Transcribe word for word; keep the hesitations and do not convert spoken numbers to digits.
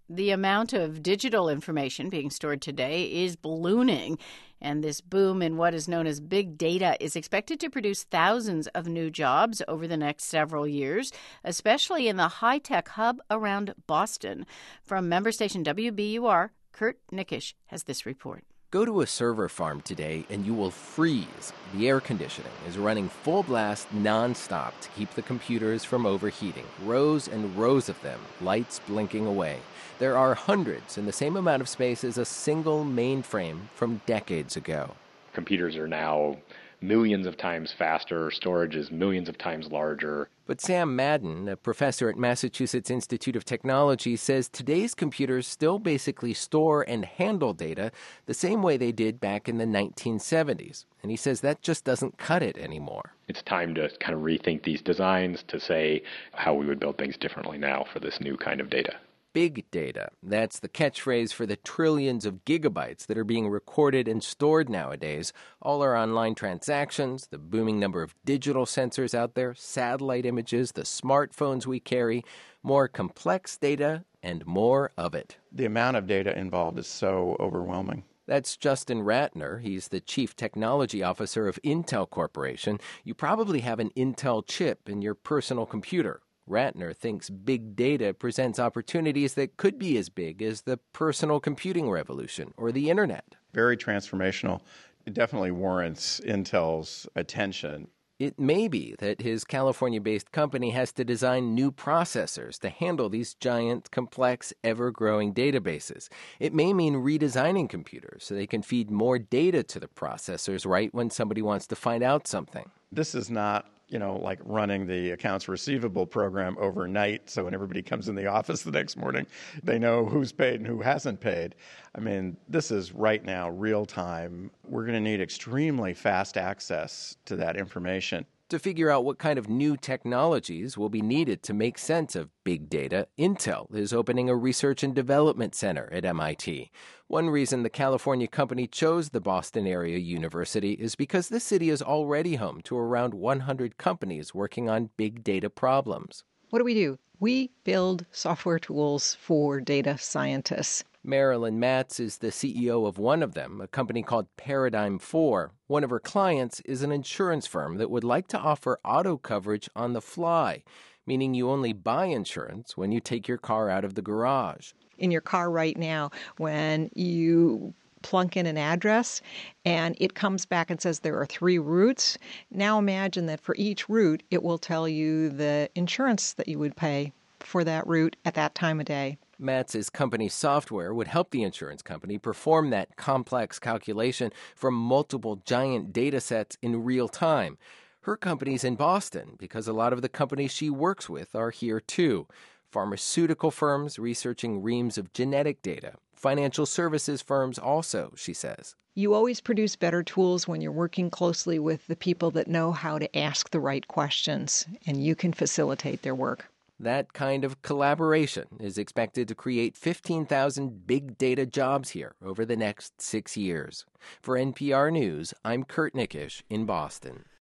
The amount of digital information being stored today is ballooning, and this boom in what is known as big data is expected to produce thousands of new jobs over the next several years, especially in the high-tech hub around Boston. From member station W B U R, Kurt Nickisch has this report. Go to a server farm today and you will freeze. The air conditioning is running full blast nonstop to keep the computers from overheating. Rows and rows of them, lights blinking away. There are hundreds in the same amount of space as a single mainframe from decades ago. Computers are now millions of times faster, storage is millions of times larger. But Sam Madden, a professor at Massachusetts Institute of Technology, says today's computers still basically store and handle data the same way they did back in the nineteen seventies. And he says that just doesn't cut it anymore. It's time to kind of rethink these designs to say how we would build things differently now for this new kind of data. Big data. That's the catchphrase for the trillions of gigabytes that are being recorded and stored nowadays. All our online transactions, the booming number of digital sensors out there, satellite images, the smartphones we carry, more complex data and more of it. The amount of data involved is so overwhelming. That's Justin Ratner. He's the Chief Technology Officer of Intel Corporation. You probably have an Intel chip in your personal computer. Ratner thinks big data presents opportunities that could be as big as the personal computing revolution or the internet. Very transformational. It definitely warrants Intel's attention. It may be that his California-based company has to design new processors to handle these giant, complex, ever-growing databases. It may mean redesigning computers so they can feed more data to the processors right when somebody wants to find out something. This is not, you know, like running the accounts receivable program overnight so when everybody comes in the office the next morning, they know who's paid and who hasn't paid. I mean, this is right now, real time. We're going to need extremely fast access to that information. To figure out what kind of new technologies will be needed to make sense of big data, Intel is opening a research and development center at M I T. One reason the California company chose the Boston area university is because the city is already home to around one hundred companies working on big data problems. What do we do? We build software tools for data scientists. Marilyn Matz is the C E O of one of them, a company called Paradigm four. One of her clients is an insurance firm that would like to offer auto coverage on the fly, meaning you only buy insurance when you take your car out of the garage. In your car right now, when you plunk in an address and it comes back and says there are three routes, now imagine that for each route, it will tell you the insurance that you would pay for that route at that time of day. Matz's company software would help the insurance company perform that complex calculation from multiple giant data sets in real time. Her company's in Boston because a lot of the companies she works with are here too. Pharmaceutical firms researching reams of genetic data. Financial services firms also, she says. You always produce better tools when you're working closely with the people that know how to ask the right questions, and you can facilitate their work. That kind of collaboration is expected to create fifteen thousand big data jobs here over the next six years. For N P R News, I'm Kurt Nickisch in Boston.